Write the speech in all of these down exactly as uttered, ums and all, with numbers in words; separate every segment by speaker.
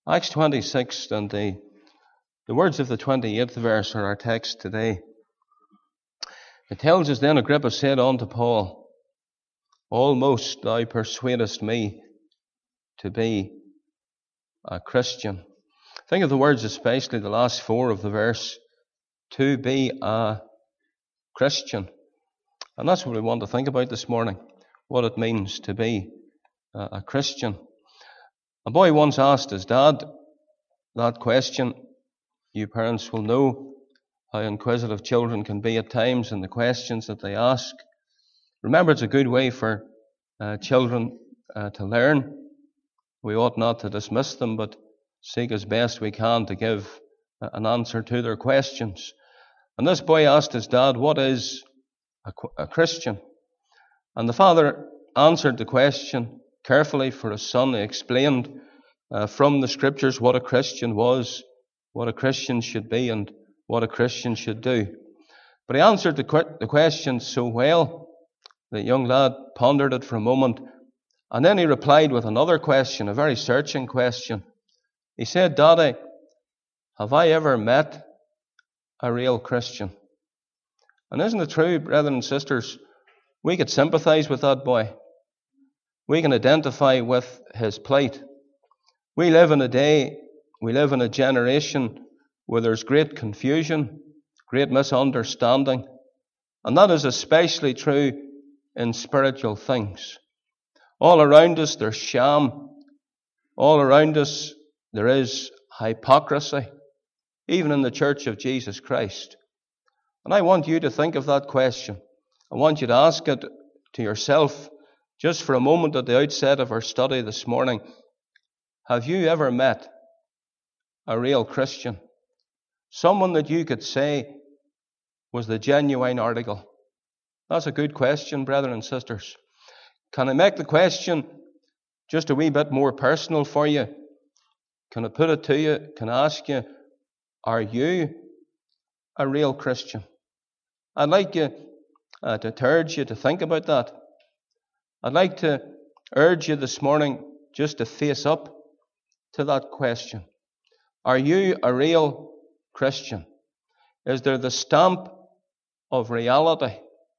Speaker 1: Acts twenty-six and the, the words of the twenty-eighth verse are our text today. It tells us, then Agrippa said unto Paul, almost thou persuadest me to be a Christian. Think of the words, especially the last four of the verse, to be a Christian. And that's what we want to think about this morning, what it means to be a Christian. A boy once asked his dad that question. You parents will know how inquisitive children can be at times and the questions that they ask. Remember, it's a good way for uh, children uh, to learn. We ought not to dismiss them, but seek as best we can to give uh, an answer to their questions. And this boy asked his dad, what is a, a Christian? And the father answered the question carefully for his son. He explained uh, from the scriptures what a Christian was, what a Christian should be, and what a Christian should do. But he answered the, qu- the question so well, the young lad pondered it for a moment, and then he replied with another question, a very searching question. He said, Daddy, have I ever met a real Christian? And isn't it true, brethren and sisters, we could sympathize with that boy. We can identify with his plight. We live in a day, we live in a generation where there's great confusion, great misunderstanding, and that is especially true in spiritual things. All around us there's sham. All around us there is hypocrisy, even in the Church of Jesus Christ. And I want you to think of that question. I want you to ask it to yourself just for a moment at the outset of our study this morning. Have you ever met a real Christian? Someone that you could say was the genuine article? That's a good question, brethren and sisters. Can I make the question just a wee bit more personal for you? Can I put it to you? Can I ask you, are you a real Christian? I'd like you uh, to urge you to think about that. I'd like to urge you this morning just to face up to that question. Are you a real Christian? Is there the stamp of reality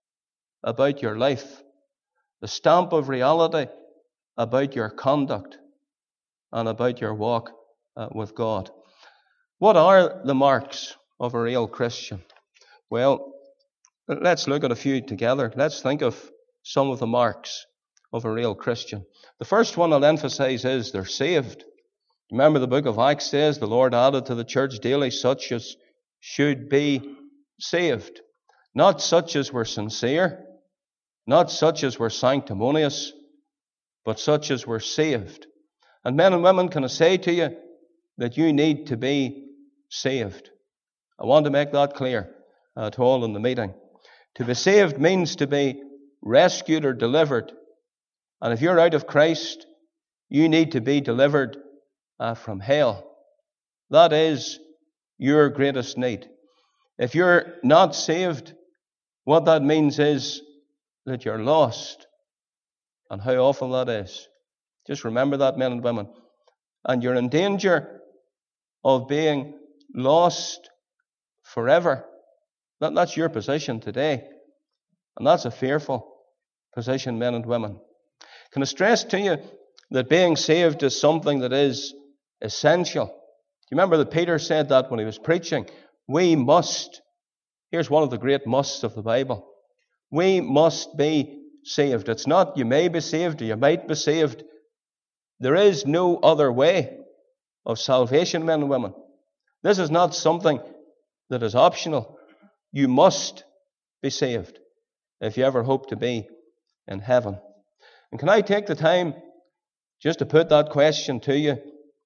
Speaker 1: about your life? The stamp of reality about your conduct and about your walk uh, with God? What are the marks of a real Christian? Well, let's look at a few together. Let's think of some of the marks of a real Christian. The first one I'll emphasize is they're saved. Remember, the book of Acts says the Lord added to the church daily such as should be saved. Not such as were sincere, not such as were sanctimonious, but such as were saved. And men and women, can I say to you that you need to be saved? I want to make that clear uh, to all in the meeting. To be saved means to be rescued or delivered. And if you're out of Christ, you need to be delivered uh, from hell. That is your greatest need. If you're not saved, what that means is that you're lost. And how awful that is. Just remember that, men and women. And you're in danger of being lost forever. That, that's your position today. And that's a fearful position, men and women. Can I stress to you that being saved is something that is essential? You remember that Peter said that when he was preaching. We must. Here's one of the great musts of the Bible. We must be saved. It's not you may be saved or you might be saved. There is no other way of salvation, men and women. This is not something that is optional. You must be saved if you ever hope to be in heaven. And can I take the time just to put that question to you?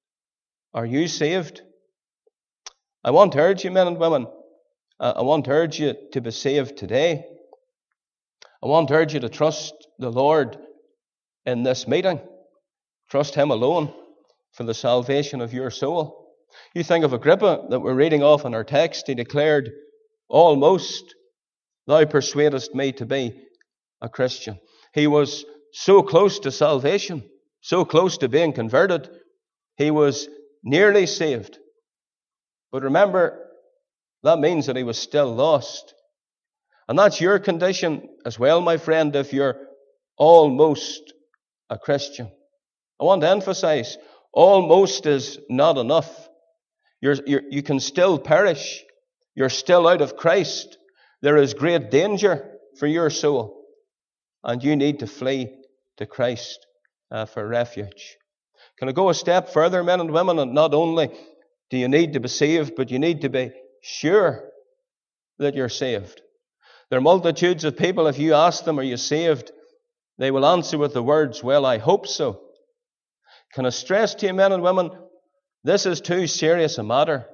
Speaker 1: Are you saved? I want to urge you, men and women, uh, I want to urge you to be saved today. I want to urge you to trust the Lord in this meeting. Trust Him alone for the salvation of your soul. You think of Agrippa that we're reading off in our text. He declared, almost thou persuadest me to be a Christian. He was so close to salvation, so close to being converted. He was nearly saved. But remember, that means that he was still lost. And that's your condition as well, my friend, if you're almost a Christian. I want to emphasize, almost is not enough. You're, you're, you can still perish. You're still out of Christ. There is great danger for your soul. And you need to flee to Christ uh, for refuge. Can I go a step further, men and women? And not only do you need to be saved, but you need to be sure that you're saved. There are multitudes of people, if you ask them, are you saved? They will answer with the words, well, I hope so. Can I stress to you, men and women, this is too serious a matter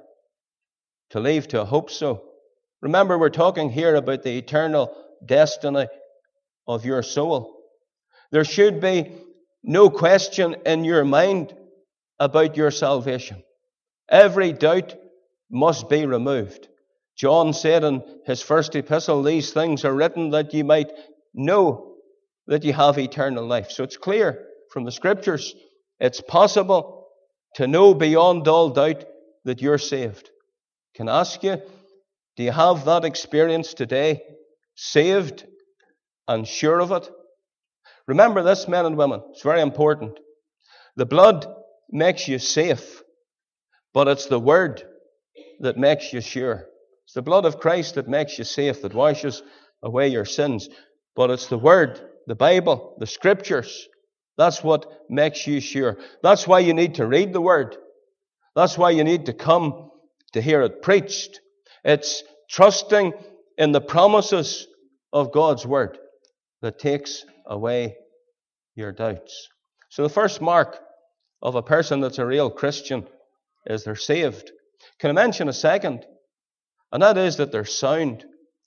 Speaker 1: to leave to a hope so. Remember, we're talking here about the eternal destiny of your soul. There should be no question in your mind about your salvation. Every doubt must be removed. John said in his first epistle, these things are written that ye might know that ye have eternal life. So it's clear from the Scriptures, it's possible to know beyond all doubt that you're saved. Can I ask you, do you have that experience today? Saved and sure of it? Remember this, men and women, it's very important. The blood makes you safe, but it's the word that makes you sure. It's the blood of Christ that makes you safe, that washes away your sins. But it's the word, the Bible, the Scriptures. That's what makes you sure. That's why you need to read the word. That's why you need to come to hear it preached. It's trusting in the promises of God's word that takes away your doubts. So the first mark of a person that's a real Christian is they're saved. Can I mention a second? And that is that they're sound.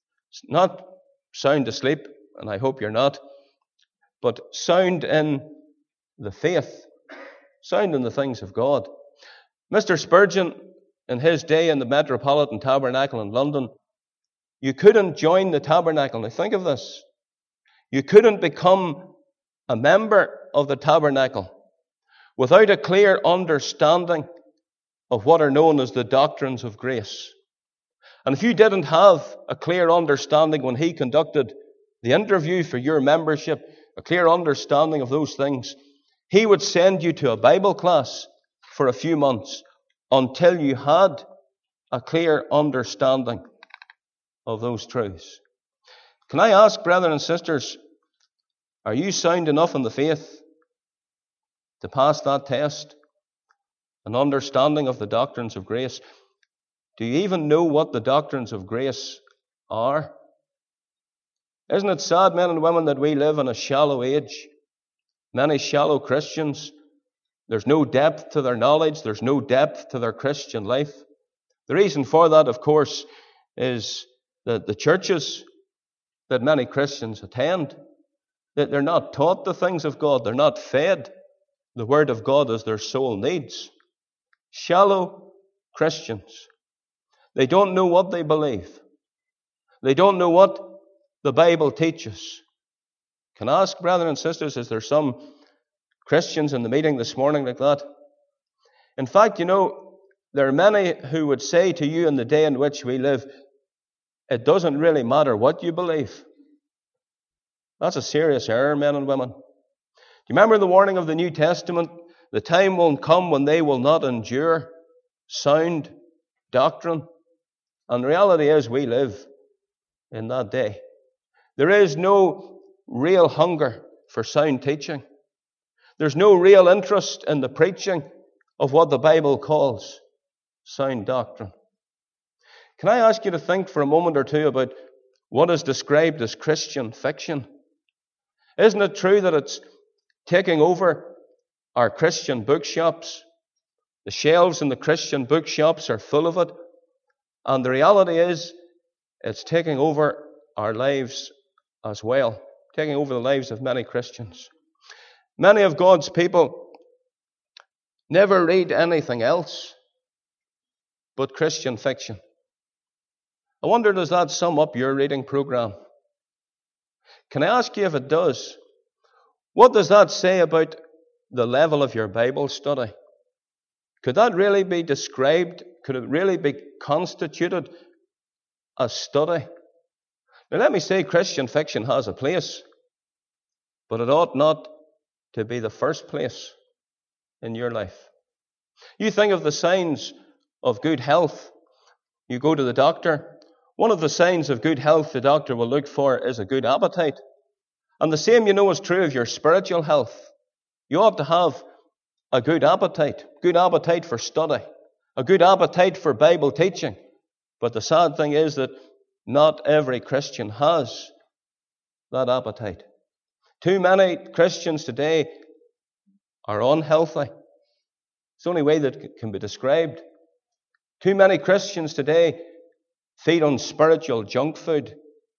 Speaker 1: Not sound asleep, and I hope you're not, but sound in the faith, sound in the things of God. Mister Spurgeon, in his day in the Metropolitan Tabernacle in London, you couldn't join the tabernacle. Now think of this. You couldn't become a member of the tabernacle without a clear understanding of what are known as the doctrines of grace. And if you didn't have a clear understanding when he conducted the interview for your membership, a clear understanding of those things, he would send you to a Bible class for a few months until you had a clear understanding of those truths. Can I ask, brethren and sisters, are you sound enough in the faith to pass that test? An understanding of the doctrines of grace. Do you even know what the doctrines of grace are? Isn't it sad, men and women, that we live in a shallow age? Many shallow Christians, there's no depth to their knowledge, there's no depth to their Christian life. The reason for that, of course, is that the churches that many Christians attend, that they're not taught the things of God, they're not fed the Word of God as their soul needs. Shallow Christians. They don't know what they believe. They don't know what the Bible teaches. Can I ask, brethren and sisters, is there some Christians in the meeting this morning like that? In fact, you know, there are many who would say to you in the day in which we live, it doesn't really matter what you believe. That's a serious error, men and women. Do you remember the warning of the New Testament? The time will come when they will not endure sound doctrine. And the reality is we live in that day. There is no real hunger for sound teaching. There's no real interest in the preaching of what the Bible calls sound doctrine. Can I ask you to think for a moment or two about what is described as Christian fiction? Isn't it true that it's taking over our Christian bookshops? The shelves in the Christian bookshops are full of it. And the reality is, it's taking over our lives as well, taking over the lives of many Christians. Many of God's people never read anything else but Christian fiction. I wonder, does that sum up your reading program? Can I ask you if it does? What does that say about the level of your Bible study? Could that really be described? Could it really be constituted as study? Now let me say Christian fiction has a place, but it ought not to be the first place in your life. You think of the signs of good health. You go to the doctor. One of the signs of good health the doctor will look for is a good appetite. And the same, you know, is true of your spiritual health. You ought to have a good appetite, good appetite for study, a good appetite for Bible teaching. But the sad thing is that not every Christian has that appetite. Too many Christians today are unhealthy. It's the only way that it can be described. Too many Christians today feed on spiritual junk food.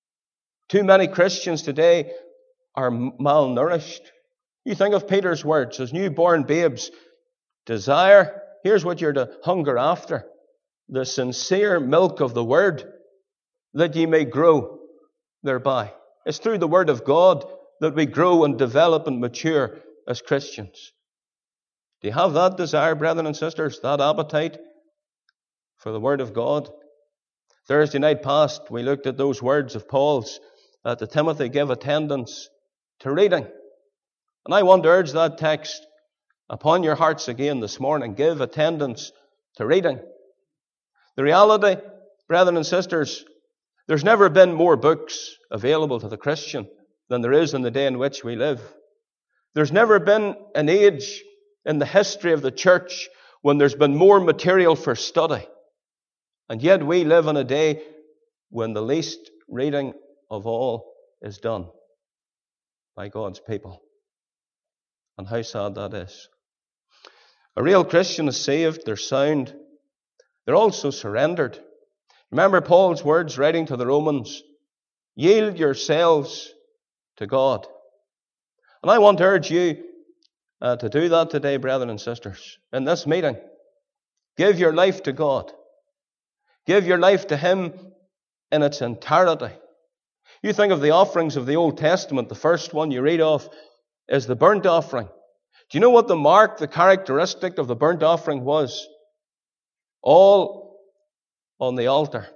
Speaker 1: Too many Christians today are malnourished. You think of Peter's words, as newborn babes desire, here's what you're to hunger after, the sincere milk of the word, that ye may grow thereby. It's through the word of God that we grow and develop and mature as Christians. Do you have that desire, brethren and sisters, that appetite for the word of God? Thursday night past, we looked at those words of Paul's uh, to Timothy, give attendance to reading. And I want to urge that text upon your hearts again this morning. Give attendance to reading. The reality, brethren and sisters, there's never been more books available to the Christian than there is in the day in which we live. There's never been an age in the history of the church when there's been more material for study. And yet we live in a day when the least reading of all is done by God's people. And how sad that is. A real Christian is saved, they're sound, they're also surrendered. Remember Paul's words writing to the Romans, yield yourselves to God. And I want to urge you uh, to do that today, brethren and sisters, in this meeting. Give your life to God. Give your life to Him in its entirety. You think of the offerings of the Old Testament, the first one you read of is the burnt offering. Do you know what the mark, the characteristic of the burnt offering was? All on the altar.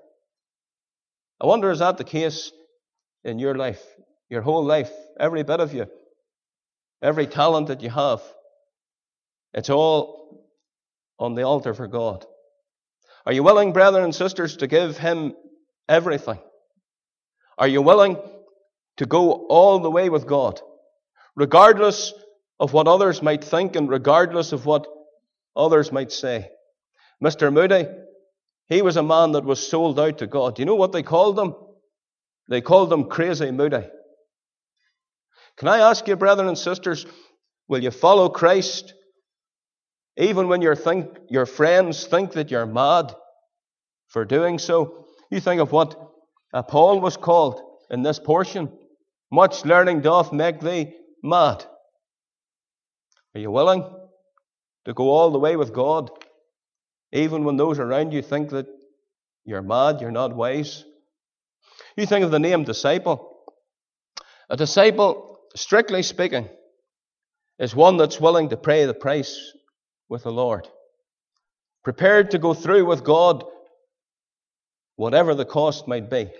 Speaker 1: I wonder, is that the case in your life? Your whole life, every bit of you, every talent that you have, it's all on the altar for God. Are you willing, brethren and sisters, to give Him everything? Are you willing to go all the way with God, regardless of what others might think and regardless of what others might say? Mister Moody, he was a man that was sold out to God. Do you know what they called him? They called him Crazy Moody. Can I ask you, brethren and sisters, will you follow Christ even when you think, your friends think that you're mad for doing so? You think of what uh, Paul was called in this portion. Much learning doth make thee mad. Are you willing to go all the way with God, even when those around you think that you're mad, you're not wise? You think of the name disciple. A disciple, strictly speaking, is one that's willing to pay the price with the Lord, prepared to go through with God whatever the cost might be.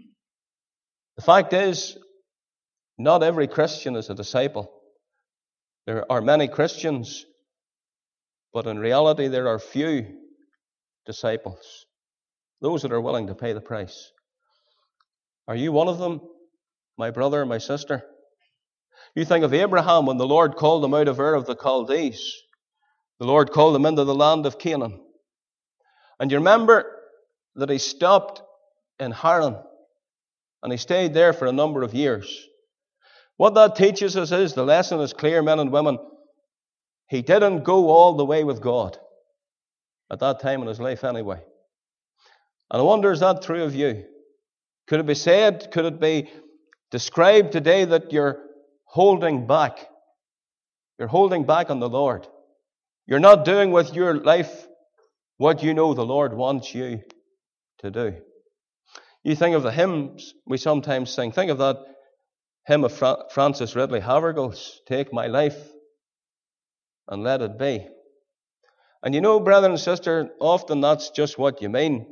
Speaker 1: The fact is, not every Christian is a disciple. There are many Christians, but in reality there are few disciples, those that are willing to pay the price. Are you one of them, my brother, my sister? You think of Abraham when the Lord called him out of Ur of the Chaldees. The Lord called him into the land of Canaan. And you remember that he stopped in Haran, and he stayed there for a number of years. What that teaches us is, the lesson is clear, men and women, he didn't go all the way with God at that time in his life anyway. And I wonder, is that true of you? Could it be said, could it be described today that you're holding back? You're holding back on the Lord. You're not doing with your life what you know the Lord wants you to do. You think of the hymns we sometimes sing. Think of that hymn of Fra- Francis Ridley Havergal's, Take My Life and Let It Be. And you know, brother and sister, often that's just what you mean.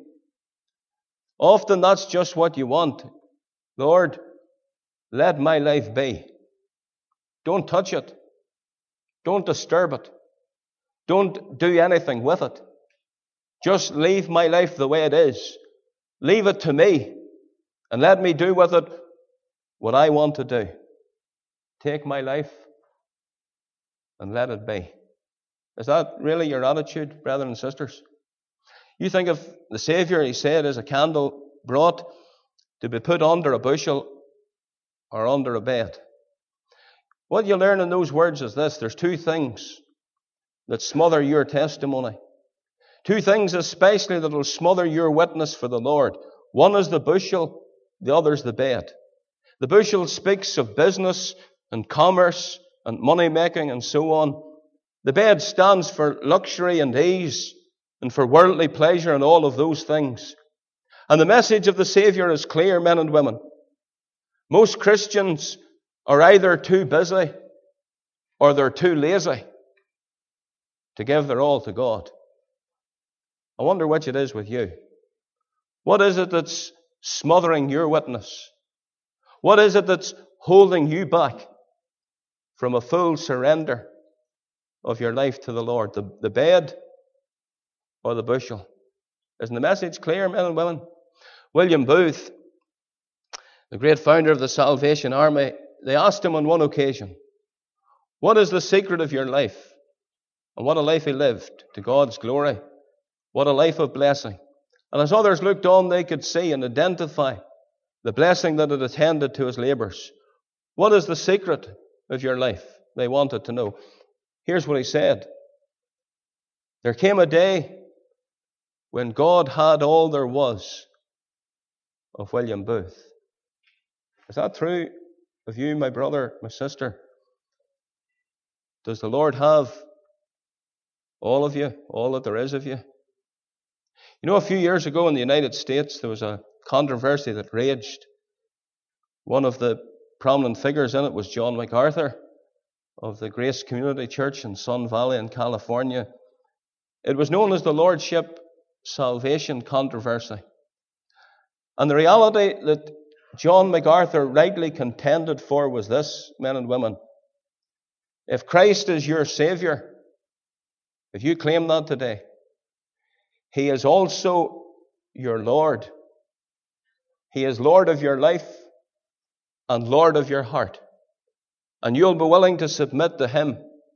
Speaker 1: Often that's just what you want. Lord, let my life be. Don't touch it. Don't disturb it. Don't do anything with it. Just leave my life the way it is. Leave it to me, and let me do with it what I want to do. Take my life and let it be. Is that really your attitude, brothers and sisters? You think of the Saviour, he said, as a candle brought to be put under a bushel or under a bed. What you learn in those words is this: there's two things that smother your testimony. Two things especially that will smother your witness for the Lord. One is the bushel, the other is the bed. The bushel speaks of business and commerce and money making and so on. The bed stands for luxury and ease and for worldly pleasure and all of those things. And the message of the Saviour is clear, men and women. Most Christians are either too busy or they're too lazy to give their all to God. I wonder which it is with you. What is it that's smothering your witness? What is it that's holding you back from a full surrender of your life to the Lord? The, the bed or the bushel? Isn't the message clear, men and women? William Booth, the great founder of the Salvation Army, they asked him on one occasion, what is the secret of your life? And what a life he lived to God's glory. What a life of blessing. And as others looked on, they could see and identify the blessing that had attended to his labours. What is the secret of your life? They wanted to know. Here's what he said. There came a day when God had all there was of William Booth. Is that true of you, my brother, my sister? Does the Lord have all of you, all that there is of you? You know, a few years ago in the United States, there was a controversy that raged. One of the prominent figures in it was John MacArthur of the Grace Community Church in Sun Valley in California. It was known as the Lordship Salvation Controversy. And the reality that John MacArthur rightly contended for was this, men and women. If Christ is your Saviour, if you claim that today, He is also your Lord. He is Lord of your life and Lord of your heart. And you'll be willing to submit to Him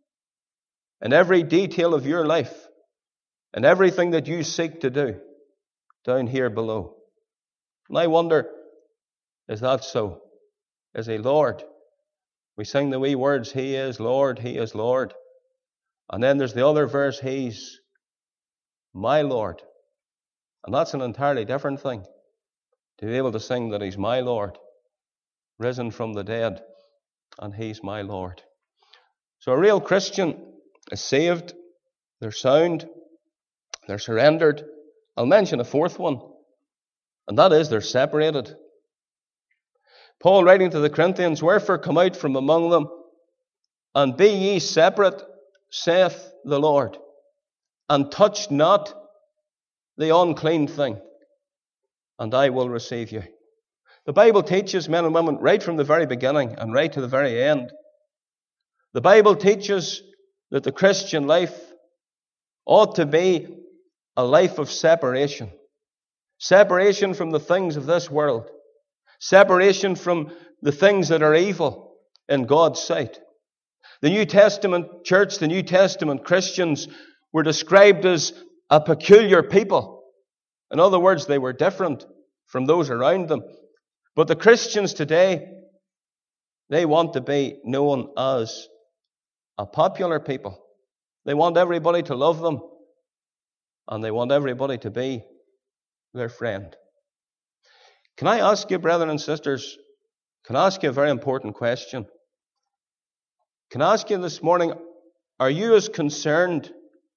Speaker 1: in every detail of your life and everything that you seek to do down here below. And I wonder, is that so? Is He Lord? We sing the wee words, He is Lord, He is Lord. And then there's the other verse, He's my Lord. And that's an entirely different thing, to be able to sing that He's my Lord, risen from the dead, and He's my Lord. So a real Christian is saved, they're sound, they're surrendered. I'll mention a fourth one, and that is they're separated. Paul, writing to the Corinthians, wherefore come out from among them, and be ye separate, saith the Lord, and touch not the unclean thing, and I will receive you. The Bible teaches, men and women, right from the very beginning and right to the very end. The Bible teaches that the Christian life ought to be a life of separation. Separation from the things of this world. Separation from the things that are evil in God's sight. The New Testament church, the New Testament Christians were described as a peculiar people. In other words, they were different from those around them. But the Christians today, they want to be known as a popular people. They want everybody to love them, and they want everybody to be their friend. Can I ask you, brethren and sisters, can I ask you a very important question? Can I ask you this morning, are you as concerned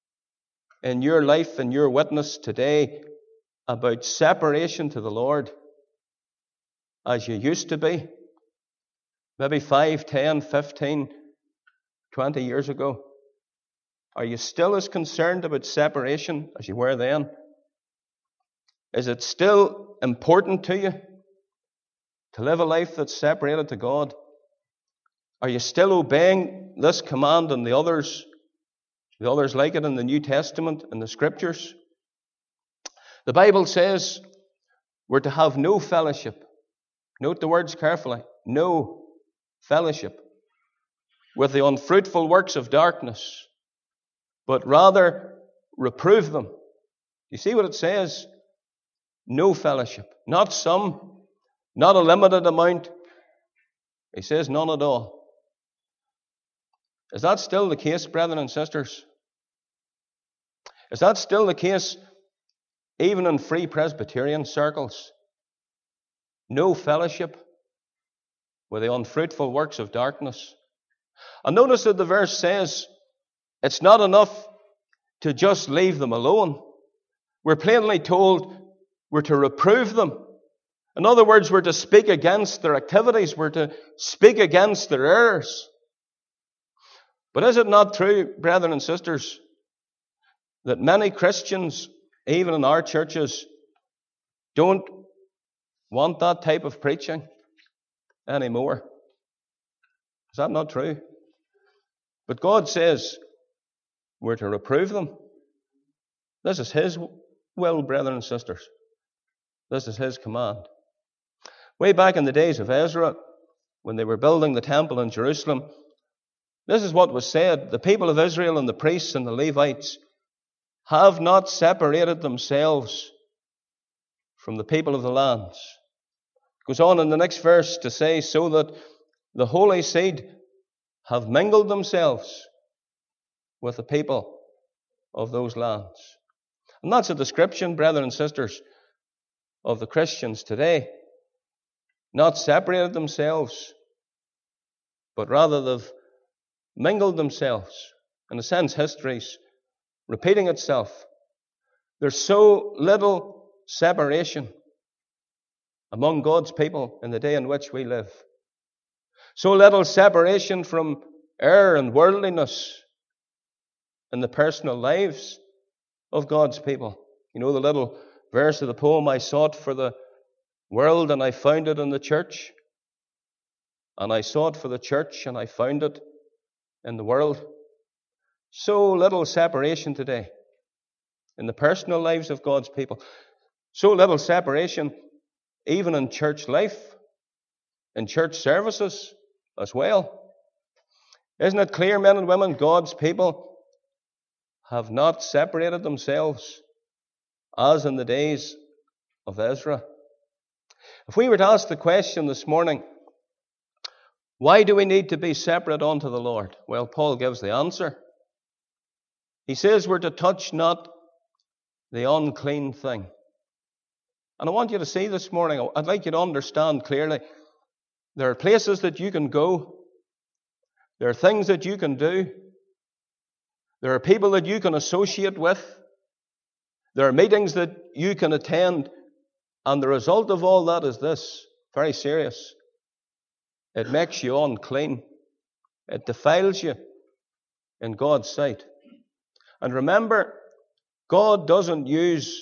Speaker 1: in your life and your witness today about separation to the Lord as you used to be? Maybe five, ten, fifteen, twenty years ago. Are you still as concerned about separation as you were then? Is it still important to you to live a life that's separated to God? Are you still obeying this command and the others, the others like it in the New Testament and the Scriptures? The Bible says we're to have no fellowship. Note the words carefully. No fellowship with the unfruitful works of darkness, but rather reprove them. You see what it says? No fellowship. Not some, not a limited amount. He says none at all. Is that still the case, brethren and sisters? Is that still the case even in Free Presbyterian circles? No fellowship with the unfruitful works of darkness. And notice that the verse says it's not enough to just leave them alone. We're plainly told we're to reprove them. In other words, we're to speak against their activities. We're to speak against their errors. But is it not true, brethren and sisters, that many Christians, even in our churches, don't want that type of preaching anymore? Is that not true? But God says we're to reprove them. This is His will, brethren and sisters. This is His command. Way back in the days of Ezra, when they were building the temple in Jerusalem, this is what was said. The people of Israel and the priests and the Levites have not separated themselves from the people of the lands. It goes on in the next verse to say, so that the holy seed have mingled themselves with the people of those lands. And that's a description, brethren and sisters, of the Christians today. Not separated themselves, but rather they've mingled themselves. In a sense, history's repeating itself. There's so little separation among God's people in the day in which we live. So little separation from error and worldliness in the personal lives of God's people. You know the little verse of the poem, I sought for the world and I found it in the church. And I sought for the church and I found it in the world. So little separation today in the personal lives of God's people. So little separation even in church life, in church services as well. Isn't it clear, men and women, God's people have not separated themselves as in the days of Ezra? If we were to ask the question this morning, why do we need to be separate unto the Lord? Well, Paul gives the answer. He says we're to touch not the unclean thing. And I want you to see this morning, I'd like you to understand clearly, there are places that you can go. There are things that you can do. There are people that you can associate with. There are meetings that you can attend. And the result of all that is this, very serious. It makes you unclean. It defiles you in God's sight. And remember, God doesn't use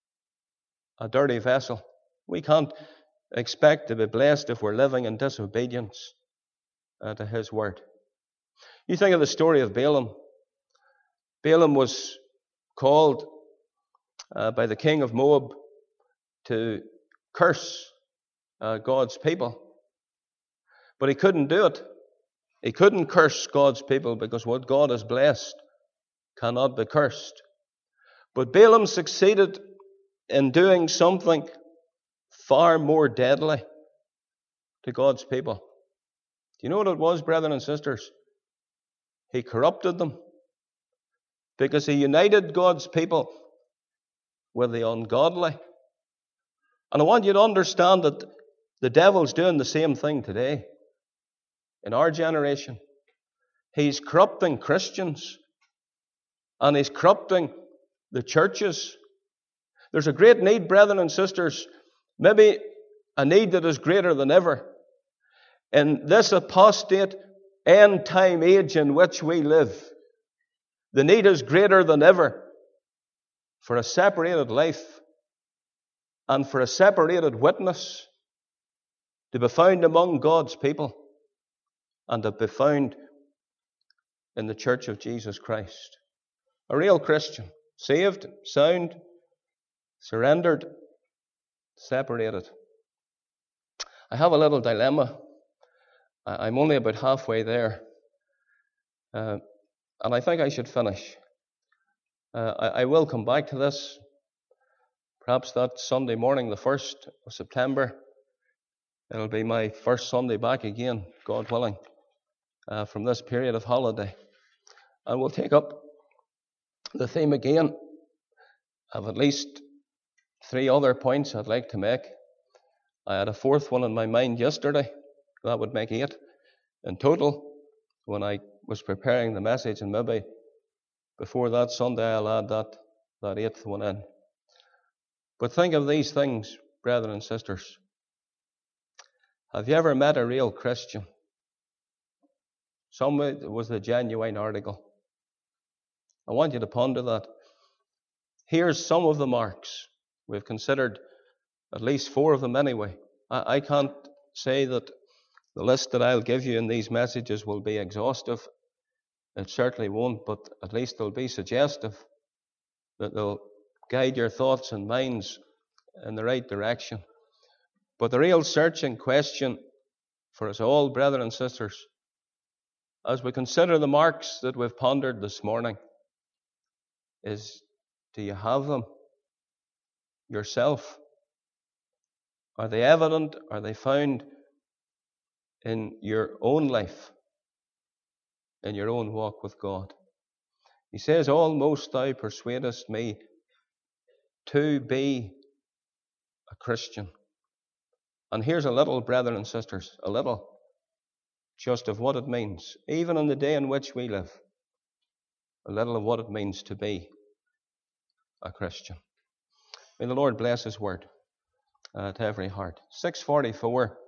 Speaker 1: a dirty vessel. We can't expect to be blessed if we're living in disobedience uh, to His word. You think of the story of Balaam. Balaam was called uh, by the king of Moab to curse uh, God's people. But he couldn't do it. He couldn't curse God's people because what God has blessed cannot be cursed. But Balaam succeeded in doing something far more deadly to God's people. Do you know what it was, brethren and sisters? He corrupted them because he united God's people with the ungodly. And I want you to understand that the devil's doing the same thing today in our generation. He's corrupting Christians and he's corrupting the churches. There's a great need, brethren and sisters, maybe a need that is greater than ever, in this apostate end-time age in which we live. The need is greater than ever for a separated life and for a separated witness to be found among God's people and to be found in the church of Jesus Christ. A real Christian, saved, sound, surrendered, separated. I have a little dilemma. I'm only about halfway there. Uh, and I think I should finish. Uh, I, I will come back to this. Perhaps that Sunday morning, the first of September, it'll be my first Sunday back again, God willing, uh, from this period of holiday. And we'll take up the theme again. I have at least three other points I'd like to make. I had a fourth one in my mind yesterday. That would make eight in total when I was preparing the message, and maybe before that Sunday I'll add that, that eighth one in. But think of these things, brethren and sisters. Have you ever met a real Christian? Somebody that was the genuine article. I want you to ponder that. Here's some of the marks. We've considered at least four of them anyway. I, I can't say that the list that I'll give you in these messages will be exhaustive. It certainly won't, but at least they'll be suggestive, that they'll guide your thoughts and minds in the right direction. But the real searching question for us all, brethren and sisters, as we consider the marks that we've pondered this morning, is, do you have them yourself? Are they evident? Are they found in your own life, in your own walk with God? He says, almost thou persuadest me to be a Christian. And here's a little, brethren and sisters, a little just of what it means, even in the day in which we live, a little of what it means to be a Christian. May the Lord bless His word uh, to every heart. six forty-four.